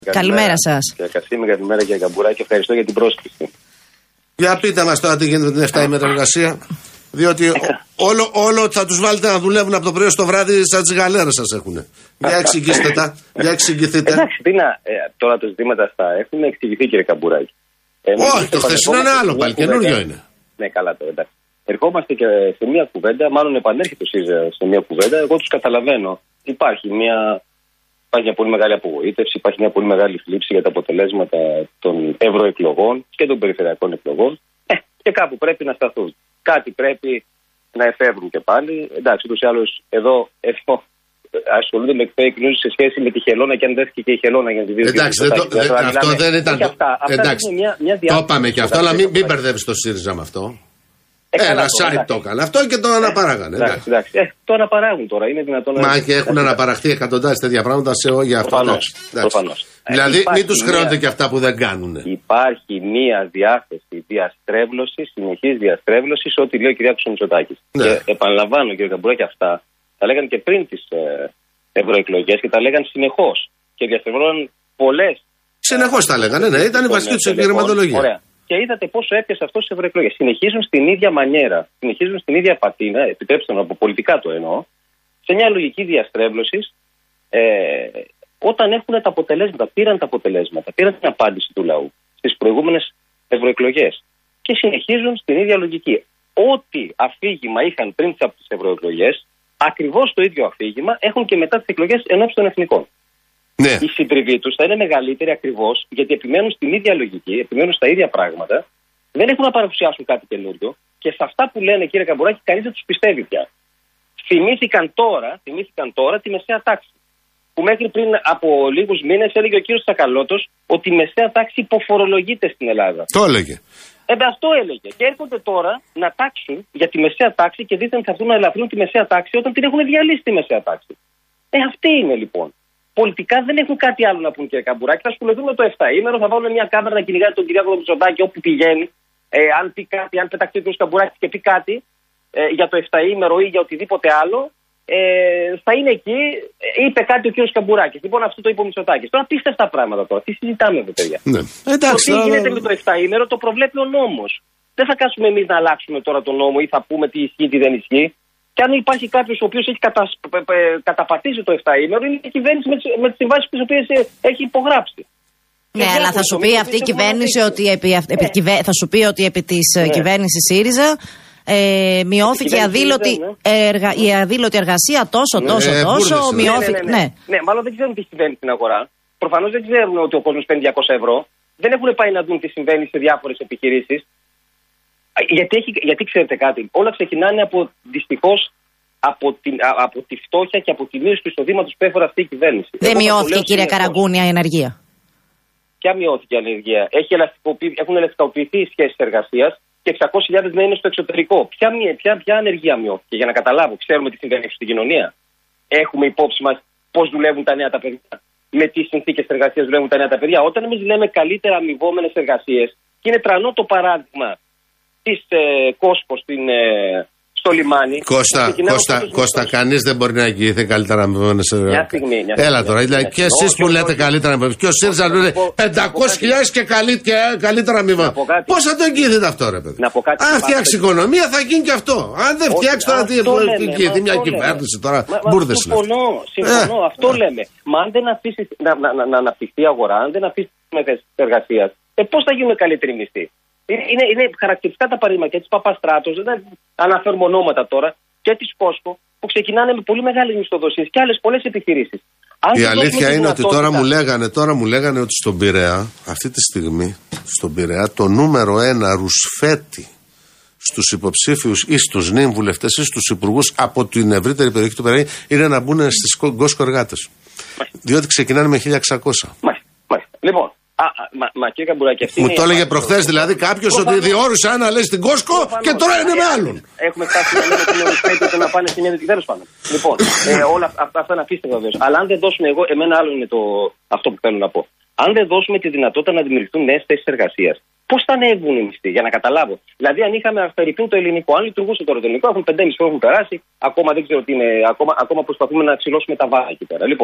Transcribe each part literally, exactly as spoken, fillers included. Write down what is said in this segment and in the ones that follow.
Καλημέρα σας. Κύριε Κασίμη, καλημέρα κύριε Καμπουράκη, ευχαριστώ για την πρόσκληση. Για πείτε μας τώρα τι γίνεται με την εφτάημερη εργασία. Διότι όλο, όλο θα τους βάλετε να δουλεύουν από το πρωί στο βράδυ σαν τις γαλέρες σας έχουν. Για εξηγήστε τα, για εξηγηθείτε. Εντάξει, τι να, ε, τώρα τα ζητήματα αυτά έχουν εξηγηθεί κύριε Καμπουράκη. Ε, Όχι, το χθεσινό είναι άλλο πάλι, καινούριο είναι. Ναι, καλά τώρα, εντάξει. Ερχόμαστε και σε μια κουβέντα, μάλλον επανέρχεται σε μια κουβέντα, εγώ τους καταλαβαίνω. Υπάρχει μια, υπάρχει μια πολύ μεγάλη απογοήτευση, υπάρχει μια πολύ μεγάλη θλίψη για τα αποτελέσματα των ευρωεκλογών και των περιφερειακών εκλογών. Ε, και κάπου πρέπει να σταθούν. Κάτι πρέπει να εφεύρουν και πάλι. Εντάξει, ούτως ή άλλως εδώ, εδώ ασχολούνται με fake news σε σχέση με τη χελώνα και αν δέθηκε και η χελώνα για να τη δει. Εντάξει, δεν το, δε, αυτό δεν ήταν. Το, αυτά, αυτά εντάξει, μια, μια το είπαμε και αυτό, αλλά μην, μην μπερδεύεις το ΣΥΡΙΖΑ με αυτό. Ε, Ένα site το έκανε αυτό και το αναπαράγανε. Εντάξει, εντάξει. Ε, το αναπαράγουν τώρα, είναι δυνατόν. Μα και έχουν αναπαραχθεί εκατοντάδες τέτοια πράγματα σε για αυτό. Προφανώς. Δηλαδή, μην τους χρεώνετε και αυτά που δεν κάνουν. Υπάρχει μία διάθεση διαστρέβλωση, συνεχής διαστρέβλωση, ό,τι λέει ο κ. Μητσοτάκης. Ναι. Και επαναλαμβάνω, κύριε Καμπουράκη, αυτά τα λέγανε και πριν τις ε, ευρωεκλογές και τα λέγανε συνεχώς. Και διαστρεβλώναν πολλές. Συνεχώς τα λέγανε, ναι, ήταν η βασική του επιχειρηματολογία. Ωραία. Και είδατε πόσο έπιασε αυτό στις ευρωεκλογές. Συνεχίζουν στην ίδια μανιέρα, συνεχίζουν στην ίδια πατίνα, επιτρέψτε μου από πολιτικά το εννοώ, σε μια λογική διαστρέβλωση. Ε, Όταν έχουν τα αποτελέσματα, πήραν τα αποτελέσματα, πήραν την απάντηση του λαού στις προηγούμενες ευρωεκλογές και συνεχίζουν στην ίδια λογική. Ό,τι αφήγημα είχαν πριν από τις ευρωεκλογές, ακριβώς το ίδιο αφήγημα έχουν και μετά τις εκλογές ενώπιση των εθνικών. Ναι. Η συντριβή τους θα είναι μεγαλύτερη ακριβώς γιατί επιμένουν στην ίδια λογική, επιμένουν στα ίδια πράγματα, δεν έχουν να παρουσιάσουν κάτι καινούριο και σε αυτά που λένε, κύριε Καμπουράκη, κανείς δεν τους πιστεύει πια. Θυμήθηκαν τώρα, θυμήθηκαν τώρα τη μεσαία τάξη. Που μέχρι πριν από λίγους μήνες έλεγε ο κύριος Τσακαλώτος ότι η μεσαία τάξη υποφορολογείται στην Ελλάδα. Το έλεγε. Ε, αυτό έλεγε. Και έρχονται τώρα να τάξουν για τη μεσαία τάξη και δίθεν θα έρθουν να ελαφρύνουν τη μεσαία τάξη όταν την έχουν διαλύσει τη μεσαία τάξη. Ε, αυτή είναι λοιπόν. Πολιτικά δεν έχουν κάτι άλλο να πούν, κύριε Καμπουράκη. Θα ασχοληθούν με το εφταήμερο, θα βάλουν μια κάμερα να κυνηγάει τον Κυριάκο Μητσοτάκη όπου πηγαίνει. Ε, αν πει κάτι, αν πεταχτεί ο κ. Καμπουράκη και πει κάτι ε, για το εφταήμερο ή για οτιδήποτε άλλο. Ε, θα είναι εκεί, είπε κάτι ο κ. Καμπουράκης. Λοιπόν, αυτό το είπε ο Μητσοτάκης. Τώρα απίστευτα πράγματα τώρα. Τι συζητάμε εδώ, παιδιά. Ναι. Εντάξει, το τι γίνεται με το εφταήμερο το προβλέπει ο νόμος. Δεν θα κάτσουμε εμείς να αλλάξουμε τώρα τον νόμο ή θα πούμε τι ισχύει, τι δεν ισχύει. Και αν υπάρχει κάποιος ο οποίος έχει κατα... καταπατήσει το εφταήμερο, είναι η κυβέρνηση με τις, με τις συμβάσεις τις οποίες έχει υπογράψει. Ναι, αλλά θα σου πει αυτή η κυβέρνηση ότι επί, επί, ναι. θα σου πει ότι επί της ναι. κυβέρνησης ΣΥΡΙΖΑ Ε, μειώθηκε η αδήλωτη, ναι. εργα, η αδήλωτη εργασία τόσο, ναι. τόσο, ε, τόσο. Ναι, μειώθηκε. Ναι, ναι, ναι. ναι. ναι, μάλλον δεν ξέρουν τι συμβαίνει στην αγορά. Προφανώς δεν ξέρουν ότι ο κόσμος παίρνει διακόσια ευρώ. Δεν έχουν πάει να δουν τι συμβαίνει σε διάφορες επιχειρήσεις. Γιατί, έχει, γιατί ξέρετε κάτι, όλα ξεκινάνε από δυστυχώς από, την, από τη φτώχεια και από τη μείωση του εισοδήματος που έφερε αυτή η κυβέρνηση. Δεν μειώθηκε, κύριε Καραγκούνια, η ενεργεία. Ποια μειώθηκε η ανεργία? Έχει έχουν ελευθερωποιηθεί οι σχέσεις εργασίας. Και εξακόσιες χιλιάδες να είναι στο εξωτερικό. Ποια, ποια, ποια ανεργία μειώθηκε, για να καταλάβω, ξέρουμε τι συμβαίνει στην κοινωνία. Έχουμε υπόψη μας πώς δουλεύουν τα νέα τα παιδιά, με τι συνθήκες εργασίας δουλεύουν τα νέα τα παιδιά. Όταν εμείς λέμε καλύτερα αμοιβόμενες εργασίες, και είναι τρανό το παράδειγμα της ε, Κόσκο στην, ε, στο λιμάνι. Κώστα, Κώστα, Κώστα, κανείς δεν μπορεί να εγγυηθεί καλύτερα αμοιβόμενες εργασίες. Έλα τώρα, δηλαδή, και εσείς που λέτε καλύτερα αμοιβόμενες, και ο ΣΥΡΙΖΑ λέει πεντακόσιες χιλιάδες και καλύτερα αμοιβόμενες. Πώς θα το εγγυηθείτε αυτό, ρε παιδί? Αν φτιάξει οικονομία θα γίνει και αυτό. Αν δεν φτιάξει τώρα τι εγγυηθεί μια κυβέρνηση τώρα, μπουρδες είναι. Συμφωνώ, συμφωνώ, αυτό λέμε. Μα αν δεν αφήσει να αναπτυχθεί η αγορά, αν δεν αφήσει τις εργασίες, πώς θα γίνουν καλύτεροι μισθοί? Είναι, είναι χαρακτηριστικά τα παραδείγματα και τη Παπαστράτος, δεν αναφέρουμε ονόματα τώρα, και τη Κόσκο, που ξεκινάνε με πολύ μεγάλες μισθοδοσίες και άλλες πολλές επιχειρήσεις. Η αλήθεια είναι ότι τώρα μου, λέγανε, τώρα μου λέγανε ότι στον Πειραιά, αυτή τη στιγμή, στον Πειραιά, το νούμερο ένα ρουσφέτη στους υποψήφιους ή στους νυν βουλευτές ή στους υπουργούς από την ευρύτερη περιοχή του Πειραιά είναι να μπουν στις Κόσκο εργάτες. Διότι ξεκινάνε με χίλια εξακόσια. Μάλιστα, μάλιστα. Λοιπόν. Α, μα, μα κύριε Καμπουράκη, αυτή μου το έλεγε προχθές δηλαδή κάποιος ότι διόρισε ένα λέει στην Κόσκο και τώρα είναι με άλλον. Έχουμε φτάσει να λέμε την ορισπέτεια να πάνε στην ένδειξη, τέλος πάντων. Λοιπόν, ε, όλα αυτά να αφήσετε βεβαίως. Αλλά αν δεν δώσουμε, εγώ, εμένα άλλο είναι το, αυτό που θέλω να πω. Αν δεν δώσουμε τη δυνατότητα να δημιουργηθούν νέες θέσεις εργασίας, πώς θα ανέβουν οι μισθοί, για να καταλάβω. Δηλαδή, αν είχαμε αφαιρεθεί το ελληνικό, αν λειτουργούσε το ελληνικό, έχουν πεντέμισι χρόνια που έχουν περάσει, ακόμα δεν ξέρω τι είναι, ακόμα, ακόμα προσπαθούμε να ξυλώσουμε τα βάρη εκεί πέρα. Λοιπόν,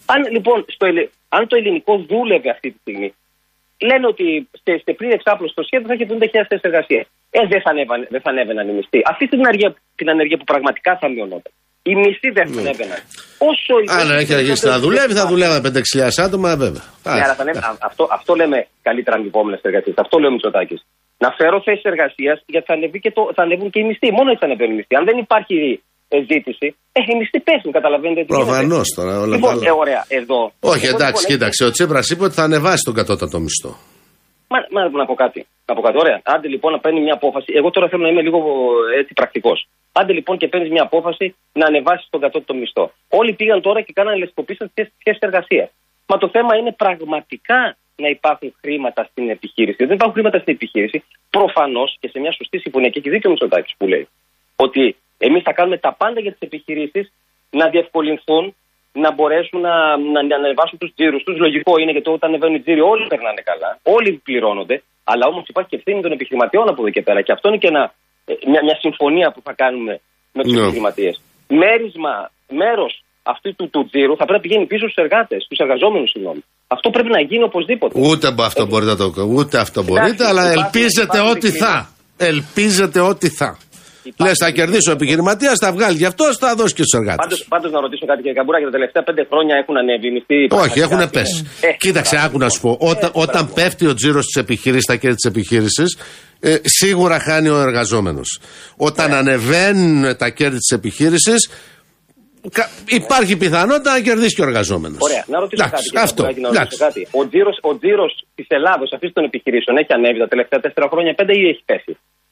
Αν λοιπόν στο, αν το ελληνικό δούλευε αυτή τη στιγμή, λένε ότι σε πλήρη εξάπλωση στο σχέδιο θα έχει εβδομήντα χιλιάδες θέσεις εργασίας. Ε, δεν θα, ανέβαν, δεν θα ανέβαιναν οι μισθοί. Αυτή την ανεργία, την ανεργία που πραγματικά θα μειωνόταν. Οι μισθοί δεν θα ανέβαιναν. Όσο αν έχει αρχίσει να δουλεύει, θα δουλεύουν πέντε χιλιάδες άτομα, βέβαια. Ναι, αλλά θα ανέβη, αυτό, αυτό λέμε καλύτερα αμοιβόμενες εργασίες. Αυτό λέει ο Μητσοτάκης. Να φέρω θέσεις εργασίας γιατί θα, ανεβεί και το, θα ανέβουν και οι μισθοί. Μόνο έτσι θα ανεβαίνουν οι μισθοί. Αν δεν υπάρχει ζήτηση, ε, οι μισθοί πέσουν, καταλαβαίνετε. Προφανώς τώρα όλα λοιπόν, καλά. Ε, ωραία, εδώ. Όχι, εγώ, εντάξει, λοιπόν, κοίταξε. Ο Τσίπρας είπε ότι θα ανεβάσει τον κατώτατο μισθό. Μα, μα να πω κάτι. Να πω κάτι. Ωραία. Άντε λοιπόν να παίρνει μια απόφαση. Εγώ τώρα θέλω να είμαι λίγο έτσι πρακτικός. Άντε λοιπόν και παίρνει μια απόφαση να ανεβάσει τον κατώτατο μισθό. Όλοι πήγαν τώρα και κάνανε λεσκοπίσαν τις θέσεις εργασίας. Μα το θέμα είναι πραγματικά να υπάρχουν χρήματα στην επιχείρηση. Δεν υπάρχουν χρήματα στην επιχείρηση. Προφανώς και σε μια σωστή συμφωνία. Και έχει δίκιο ο Μητσοτάκης που λέει ότι εμείς θα κάνουμε τα πάντα για τις επιχειρήσεις να διευκολυνθούν, να μπορέσουν να, να, να ανεβάσουν τους τζίρους τους. Λογικό είναι γιατί όταν ανεβαίνουν οι τζίροι όλοι περνάνε καλά, όλοι πληρώνονται. Αλλά όμως υπάρχει και ευθύνη των επιχειρηματιών από εδώ και πέρα. Και αυτό είναι και ένα, μια, μια συμφωνία που θα κάνουμε με τους no. επιχειρηματίες. Μέρισμα, μέρος αυτού του, του τζίρου θα πρέπει να πηγαίνει πίσω στους εργάτες, στους εργαζόμενους, συγγνώμη. Αυτό πρέπει να γίνει οπωσδήποτε. Ούτε αυτό ε, μπορείτε να το ούτε αυτό μπορείτε, αλλά ελπίζετε ότι θα. Ελπίζετε ότι θα. Λες θα κερδίσει ο επιχειρηματίας, θα βγάλει γι' αυτό, θα δώσει και στους εργάτες. Πάντως να ρωτήσω κάτι, κύριε Καμπούρα, για τα τελευταία πέντε χρόνια έχουν ανέβει οι μισθοί. Όχι, έχουν πέσει. Ε, Κοίταξε, άκου να σου πω. Όταν, ε, όταν πέφτει ο τζίρος της επιχείρησης, τα κέρδη της επιχείρησης, ε, σίγουρα χάνει ο εργαζόμενος. Όταν ε. ανεβαίνουν τα κέρδη της επιχείρησης, υπάρχει πιθανότητα να κερδίσει και ο εργαζόμενος. Ωραία, να ρωτήσω Λάξ, κάτι. Αυτό. Να ρωτήσω κάτι. Ο τζίρος, ο τζίρος της Ελλάδος αυτής των επιχειρήσεων έχει ανέβει τα τελευταία τέσσερα χρόνια πέντε ή έχει πέσει?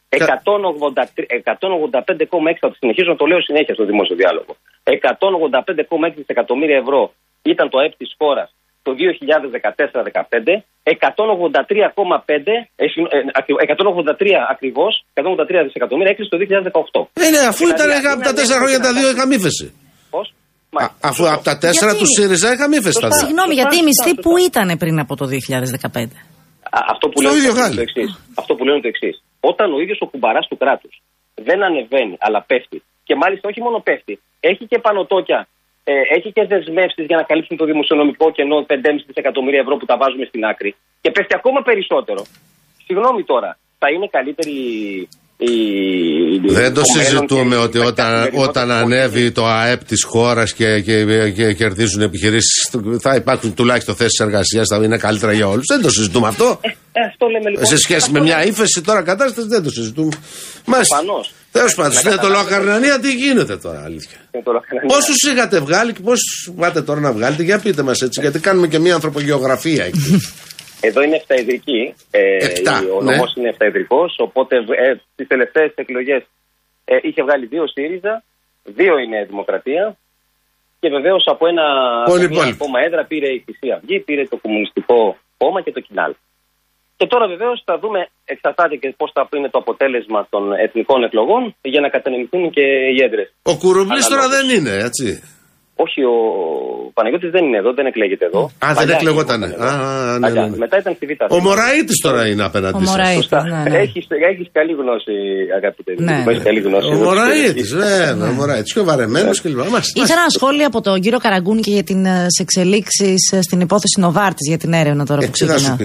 εκατόν ογδόντα πέντε κόμμα έξι, θα το συνεχίζω να το λέω συνέχεια στο δημόσιο διάλογο. εκατόν ογδόντα πέντε κόμμα έξι δισεκατομμύρια ευρώ ήταν το ΑΕΠ της χώρας το δύο χιλιάδες δεκατέσσερα δεκαπέντε, εκατόν ογδόντα τρία κόμμα πέντε, εκατόν ογδόντα τρία ακριβώς, εκατόν ογδόντα τρία δισεκατομμύρια έκλεισε το δύο χιλιάδες δεκαοκτώ. Ε, ναι, αφού ήταν από τα τέσσερα χρόνια τα δύο είχαμε ύφεση. Πώς? Αφού από τα τέσσερα του ΣΥΡΙΖΑ είχαμε ύφεση. Συγγνώμη, γιατί οι μισθοί που ήταν πριν από το δύο χιλιάδες δεκαπέντε? Αυτό που λένε το εξής. Αυτό που λένε το εξής. Όταν ο ίδιος ο κουμπαράς του κράτους δεν ανεβαίνει, αλλά πέφτει, και μάλιστα όχι μόνο πέφτει, έχει και πανωτόκια, ε, έχει και δεσμεύσεις για να καλύψουν το δημοσιονομικό κενό πέντε κόμμα πέντε δισεκατομμύρια ευρώ που τα βάζουμε στην άκρη, και πέφτει ακόμα περισσότερο. Συγγνώμη τώρα, θα είναι καλύτερη η. Δεν το συζητούμε ότι όταν, όταν ανέβει το ΑΕΠ της χώρας και, και, και, και κερδίζουν επιχειρήσεις, θα υπάρχουν τουλάχιστον θέσεις εργασίας, θα είναι καλύτερα για όλους. Δεν το συζητούμε αυτό. Ε, ε, αυτό λέμε, λοιπόν. Σε σχέση με μια ύφεση τώρα κατάσταση δεν το συζητούμε. Μάλιστα. Τέλος πάντων, στην Ετωλοκαρνανία τι γίνεται τώρα, αλήθεια? Πόσους είχατε βγάλει και πόσους πάτε τώρα να βγάλετε? Για πείτε μας έτσι, γιατί κάνουμε και μια ανθρωπογεωγραφία εκεί. Εδώ είναι εφταεδρική. Ε, ο νομός ναι. είναι εφταεδρικός, οπότε ε, στις τελευταίες εκλογές ε, είχε βγάλει δύο ΣΥΡΙΖΑ, δύο η Νέα Δημοκρατία και βεβαίως από ένα ακόμα έδρα πήρε η Χρυσή Αυγή, πήρε το Κομμουνιστικό Κόμμα και το Κινάλ. Και τώρα βεβαίως θα δούμε, εξαρτάται και πώς θα είναι το αποτέλεσμα των εθνικών εκλογών για να κατανεμηθούν και οι έδρες. Ο Κουρουμπλής τώρα δεν είναι, έτσι? Όχι, ο Παναγιώτης δεν είναι εδώ, δεν εκλέγεται εδώ. Α, δεν εκλεγότανε. Α, ναι, ναι, ναι. Μετά ήταν στη Β' Ο Μωραΐτης τώρα είναι απέναντι σας. Ναι, ναι. Έχεις, έχεις καλή γνώση, αγαπητέ. Ναι. Έχεις καλή γνώση. Ο Μωραΐτης, βέβαια, ο Μωραΐτης. Πιο βαρεμένος κλπ. Ήθελα ένα σχόλιο από τον κύριο Καραγκούνη και για τις εξελίξεις στην υπόθεση Νοβάρτης για την έρευνα τώρα που ξεκινά.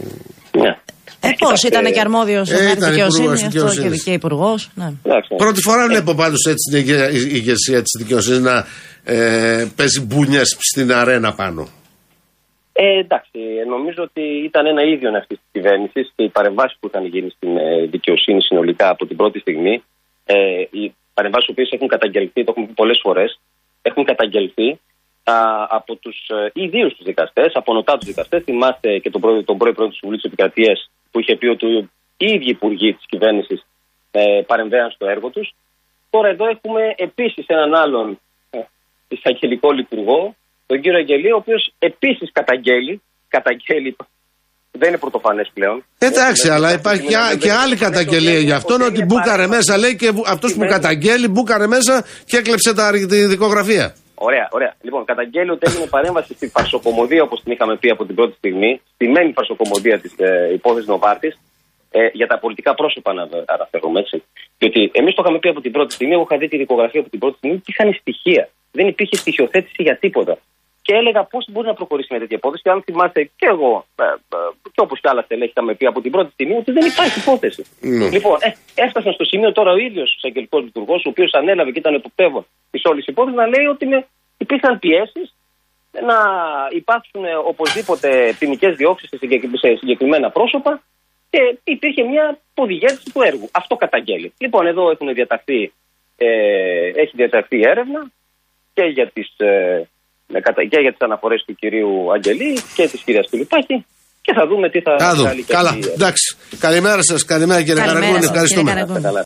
Ε, πώς ήταν και αρμόδιος ο Χάρης Δικαιοσύνης, αυτό και δικαίοι υπουργός. Ναι. Πρώτη φορά βλέπω πάντως έτσι την ηγεσία της δικαιοσύνης να ε, παίζει μπουνιές στην αρένα πάνω. Ε, εντάξει, νομίζω ότι ήταν ένα ίδιο αυτή τη κυβέρνηση και οι παρεμβάσεις που είχαν γίνει στην ε, δικαιοσύνη συνολικά από την πρώτη στιγμή. Ε, οι παρεμβάσεις που έχουν καταγγελθεί, το έχουμε πει πολλές φορές, έχουν καταγγελθεί α, από τους ε, ιδίους τους δικαστές, από νοτά τους δικαστές. Θυμάστε και τον, προ, τον πρώην πρόεδρο του Συμβουλίου της Επικρατείας που είχε πει ότι οι ίδιοι υπουργοί της κυβέρνησης ε, παρεμβαίναν στο έργο τους. Τώρα εδώ έχουμε επίσης έναν άλλον ε, εισαγγελικό λειτουργό, τον κύριο Αγγελή, ο οποίος επίσης καταγγέλει, καταγγέλει, δεν είναι πρωτοφανές πλέον. Εντάξει, αλλά υπάρχει και, και άλλη καταγγελία για αυτόν, ότι μπούκαρε μέσα, λέει, και αυτός που καταγγέλει μπούκαρε μέσα και έκλεψε τη δικογραφία. Ωραία, ωραία. Λοιπόν, καταγγέλει ότι έγινε παρέμβαση στη φαρσοκομωδία, όπως την είχαμε πει από την πρώτη στιγμή, στη μένη φαρσοκομωδία της ε, υπόθεσης Νοβάρτης, ε, για τα πολιτικά πρόσωπα να αναφέρομαι, έτσι. Διότι εμείς το είχαμε πει από την πρώτη στιγμή, εγώ είχα δει τη δικογραφία από την πρώτη στιγμή και είχαν στοιχεία. Δεν υπήρχε στοιχειοθέτηση για τίποτα. και έλεγα πώς μπορεί να προχωρήσει μια τέτοια υπόθεση. Και αν θυμάστε και εγώ, ε, ε, και όπως κι άλλα στελέχη είχαμε πει από την πρώτη στιγμή, ότι δεν υπάρχει υπόθεση. Mm. Λοιπόν, ε, έφτασαν στο σημείο τώρα ο ίδιος ο εισαγγελικός λειτουργός, ο οποίος ανέλαβε και ήταν εποπτεύων της όλης υπόθεσης, να λέει ότι με, υπήρχαν πιέσεις να υπάρξουν οπωσδήποτε ποινικές διώξεις σε συγκεκριμένα πρόσωπα και υπήρχε μια ποδηγέτηση του έργου. Αυτό καταγγέλει. Λοιπόν, εδώ έχουν διαταχθεί, ε, έχει διαταχθεί έρευνα και για τις. Ε, και για τις αναφορές του κυρίου Αγγελή και της κυρίας Τουλιπάκη και θα δούμε τι θα βγάλει. Καλά, εντάξει. Καλημέρα σας, καλημέρα κύριε Καραγκούνη, ευχαριστούμε.